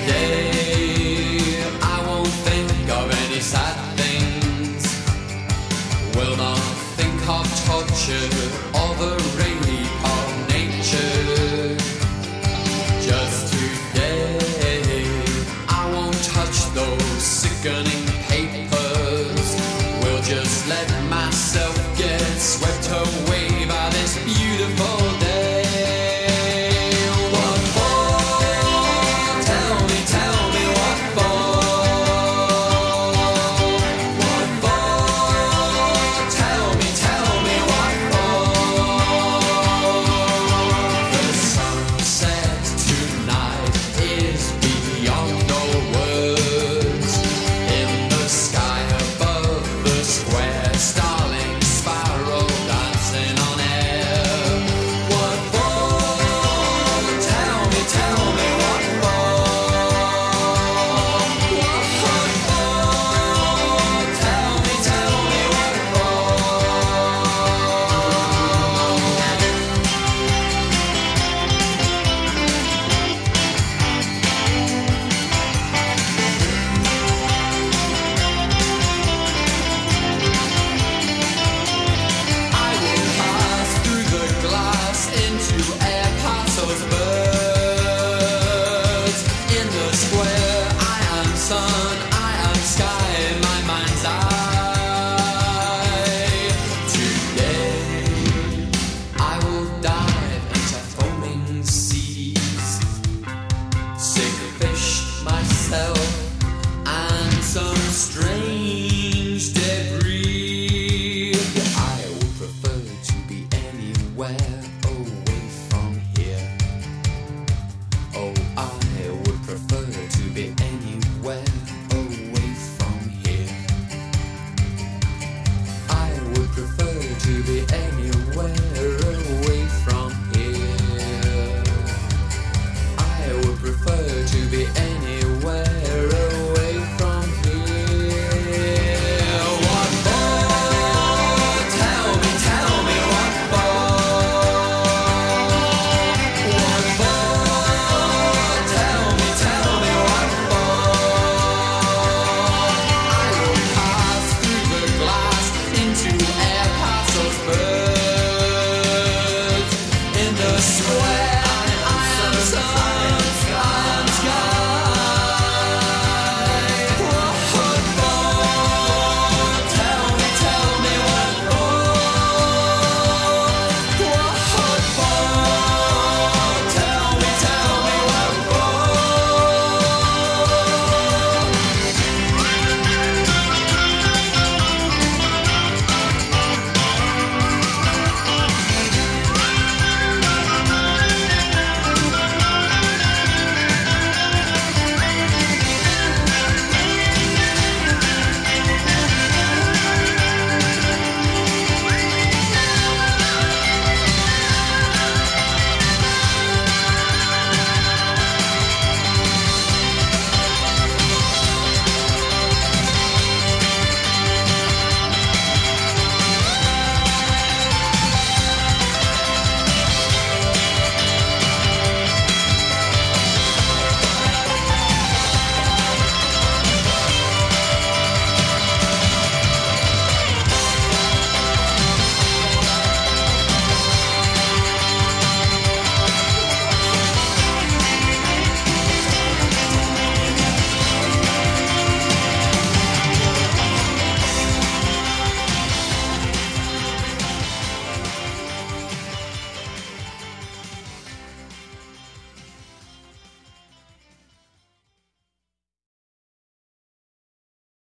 today. I won't think of any sad things, will not think of torture or the rape of nature. Just today, I won't touch those sickening papers. Will just let myself get swept away by this beautiful day. What for? Tell me what for? What for? Tell me what for? The sunset tonight is beyond all words. In the sky above the square, starling spiral dancing on air. What for? Tell me what for? What for? Tell me what for? I will pass through the glass into air parcels birds. In the square I am sun.